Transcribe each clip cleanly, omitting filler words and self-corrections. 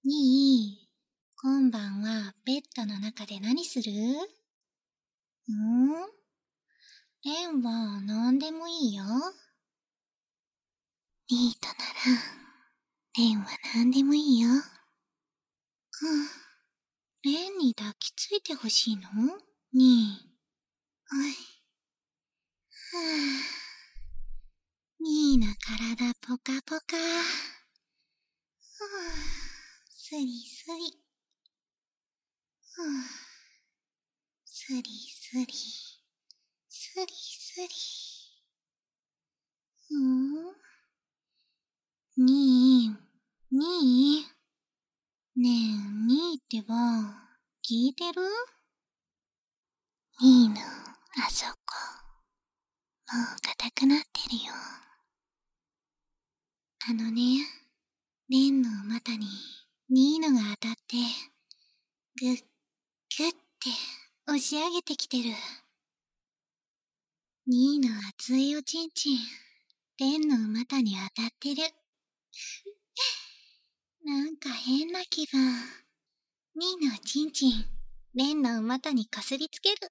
にい、今晩はベッドの中で何する？レンは何でもいいよ。ニートなら、レンは何でもいいよ。レンに抱きついてほしいの？ニー。ニーの体ポカポカ。スリスリ。スリスリ。スリスリ。ニー、ニー。ねえ、ニーってば、聞いてる？ニーのあそこ、もう硬くなってるよ。レンの股にニーのが当たって、ぐっぐって押し上げてきてる。ニーの熱いおちんちん、レンの股に当たってる。なんか変な気分。ニーのおちんちん、レンの股にかすりつける。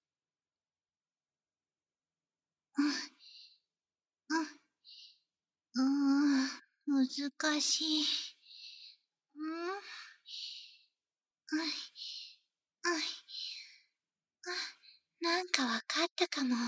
難しい。なんかわかったかも。こ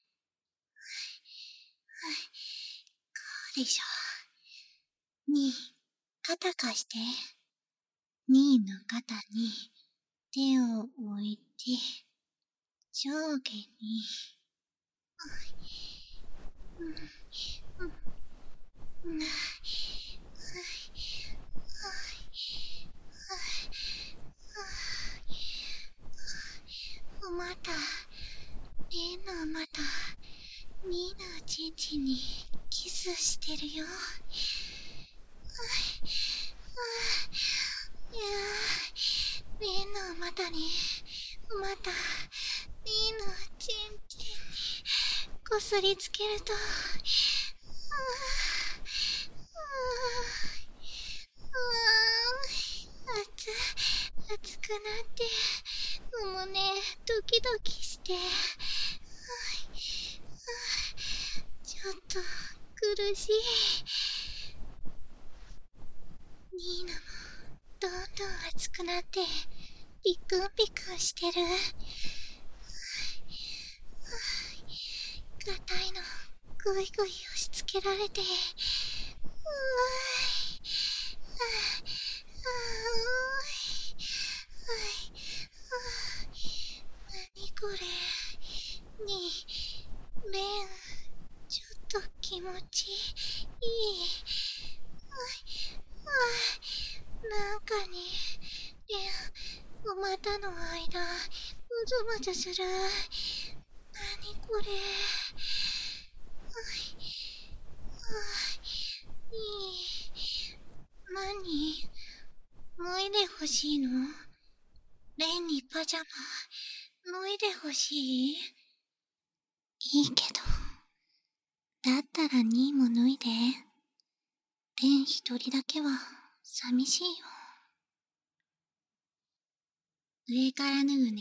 うでしょ。に、肩貸して。にの肩に手を置いて、上下に。また、レンのまた、ニーのちんちんにキスしてるよ。レンのまたに、また、ニーのちんちんにこすりつけると、熱くなって、胸ドキドキして、ちょっと苦しい。ニーナもどんどん熱くなってピクンピクンしてる。硬いのグイグイ押し付けられて、何これ。にレン、ちょっと気持ちいい。なんかにレン、お股の間ムズムズする。何これ。何？脱いでほしいの？レンにパジャマ脱いでほしい？いいけど、だったらニーも脱いで。レン一人だけは寂しいよ。上から脱ぐね。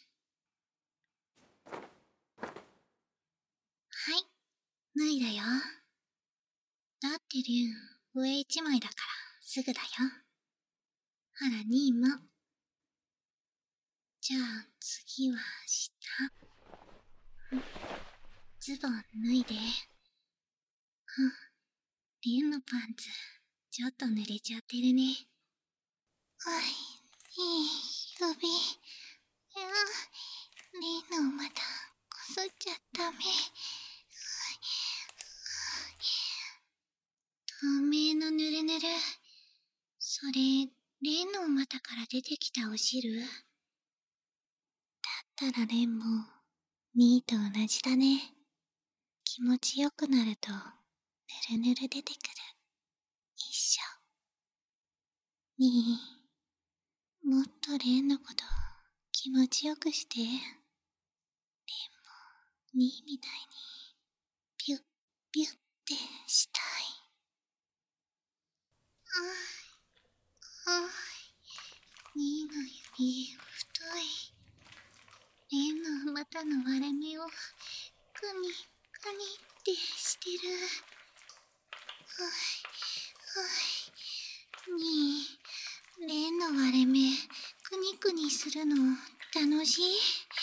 はい、脱いだよ。だってレン、上一枚だからすぐだよ。ほら、ニーも。じゃあ次は下。ズボン脱いで。レンのパンツ、ちょっと濡れちゃってるね。いい指。レンのまたこすっちゃダメ。透明のぬるぬる。それ、レンの股から出てきたお汁？だったらレンも、ニーと同じだね。気持ちよくなると、ぬるぬる出てくる。一緒。ニー、もっとレンのこと気持ちよくして。レンも、ニーみたいに、ピュッピュッってしたい。 あ、2の指、太い。レの股の割れ目を、くに、くにってしてる。はい、に、レの割れ目、くにくにするの、楽しい？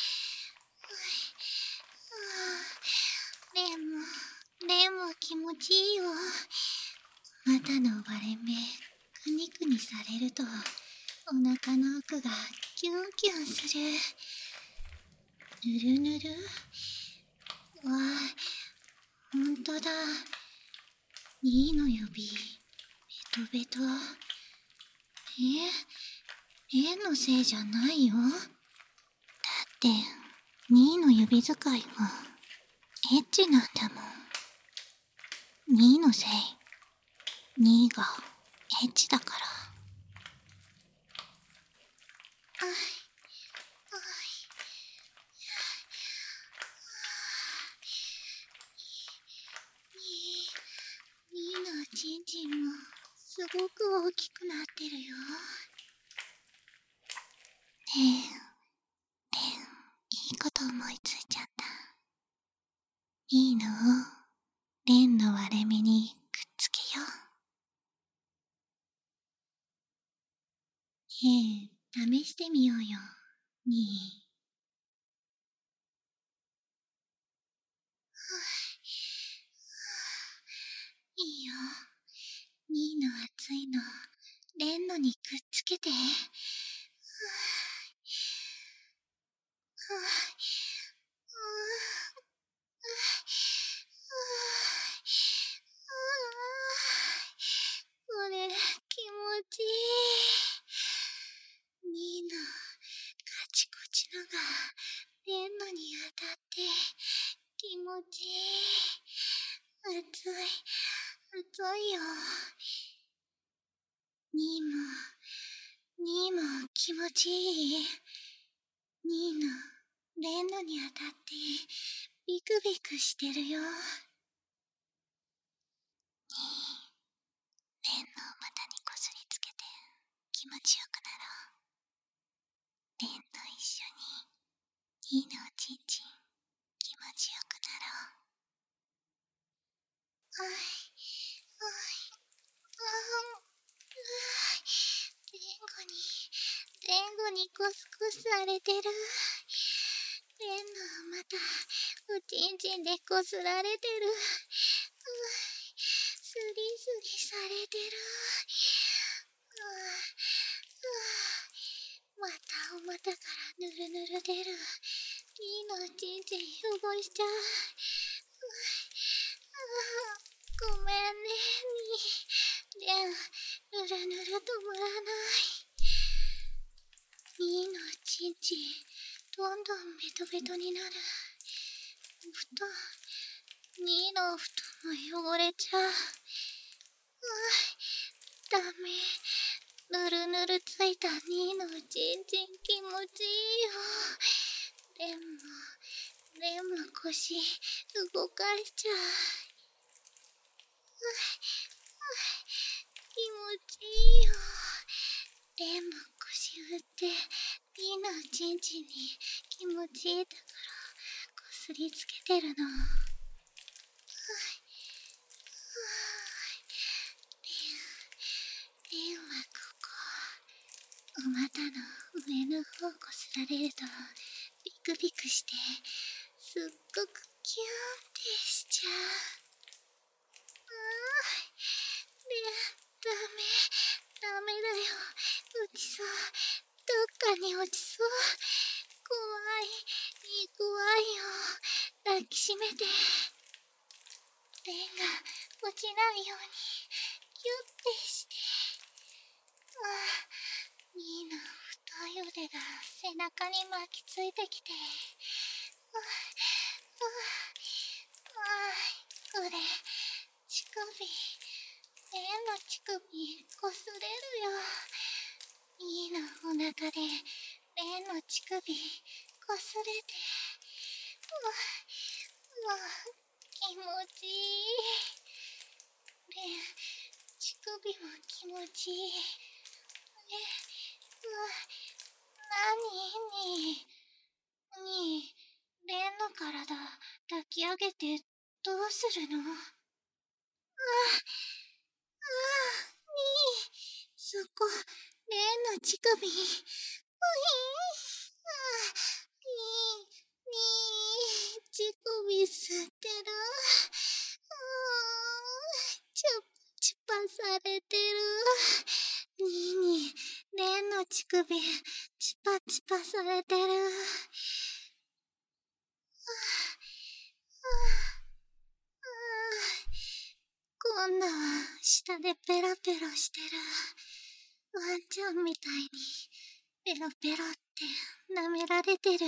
レも気持ちいいよ。股の割れ目、くにくにされると、お腹の奥がキュンキュンする。ぬるぬる。わあ、ほんとだ。2の指、ベトベト。レのせいじゃないよ。だって、2の指使いも、エッチなんだもん。2のせい。2が、エッチだから。2のチンチンもすごく大きくなってるよ。レン、いいこと思いついちゃった。いいのをレンの割れ目にくっつけよう。試してみようよ。にいいよ。2の熱いの、レンのにくっつけて。これ、気持ちいい。2のカチコチのが、レンのに当たって、気持ちいい。熱い、熱いよ。2も気持ちいい。2のレンのに当たってビクビクしてるよ。レンの股にこすりつけて気持ちよくなろう。レンと一緒に2のおちんちん気持ちよくなろう。前後にコスコスされてる。レンのまたおちんちんでこすられてる。スリスリされてる。またお股からぬるぬる出る。2のおちんちん汚しちゃう。ごめんね、レン、ぬるぬる止まらない。2のちんちん、どんどんベトベトになる。お布団、2のお布団も汚れちゃう。ダメ。ぬるぬるついた2のちんちん気持ちいいよ。レンも腰動かしちゃう。気持ちいいよ。レンも腰振って2のちんちんに気持ちいいだからこすりつけてるの。レンはここ、お股の上の方こすられるとビクビクしてすっごくキューンってしちゃう。レン、ダメだよ。落ちそう。どっかに落ちそう。怖いよ。抱きしめて。レンが落ちないようにキュッてして。2の太い腕が背中に巻きついてきて。これ、乳首。レンの乳首こすれるよ。2のお腹でレンの乳首こすれて。気持ちいい。レン、乳首も気持ちいい。 にー、レンの体抱き上げてどうするの？にー、そこ、レンの乳首。乳首吸ってる。チュッチュパされてる。にー、レンの乳首、チュパチュパされてる。今度は下でペロペロしてる。ワンちゃんみたいにペロペロって舐められてる。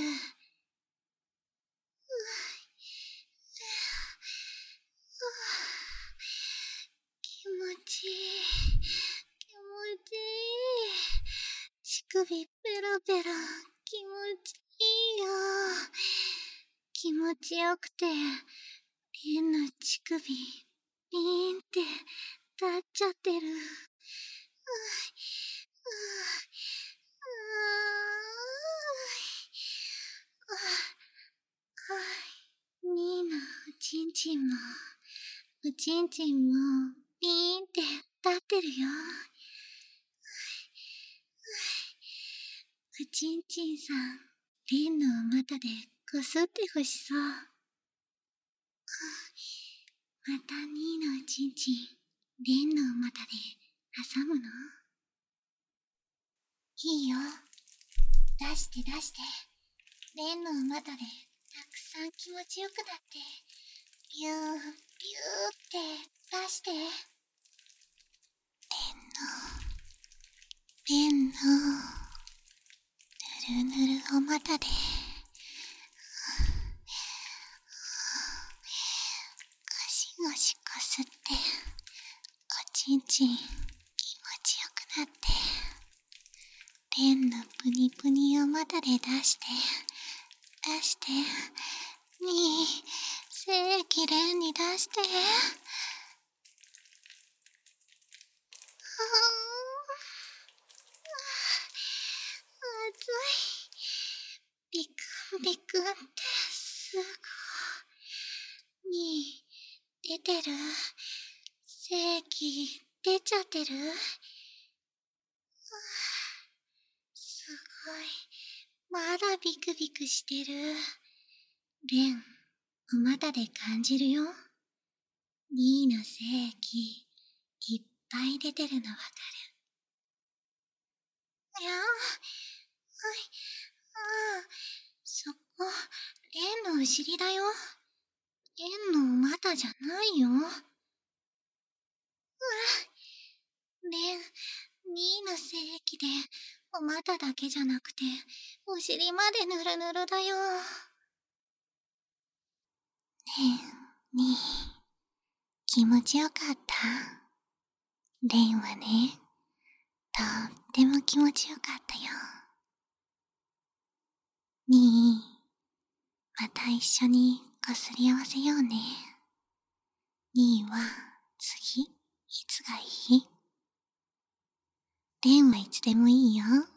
気持ちいい。気持ちいい。乳首ペロペロ気持ちいいよ。気持ちよくてレンの乳首ピーンって立っちゃってる。ニーのおちんちんもおちんちんもピーンって立ってるよ。おちんちんさん、レンのお股でこすってほしそう。またニーのおちんちん、レンのお股で挟むの？いいよ。出して出して。レンのお股でたくさん気持ちよくなって、ビュービューって出して。レンのぬるぬるお股でゴシゴシこすって、おちんちん気持ちよくなって、レンのプニプニを股で出して出して、に正規レンに出して。暑い。ビクンビクンってすごい。に出てる？正規出ちゃってる？すごい。まだビクビクしてる。レン、お股で感じるよ。ニーの精液いっぱい出てるのわかる。いや、はい、そこ、レンのお尻だよ。レンのお股じゃないよ。レン、ニーの精液でお股だけじゃなくてお尻までぬるぬるだよ。レン、ニー、気持ちよかった？レンはね、とっても気持ちよかったよ。ニー、また一緒にこすり合わせようね。ニーは次、いつがいい？レンはいつでもいいよ。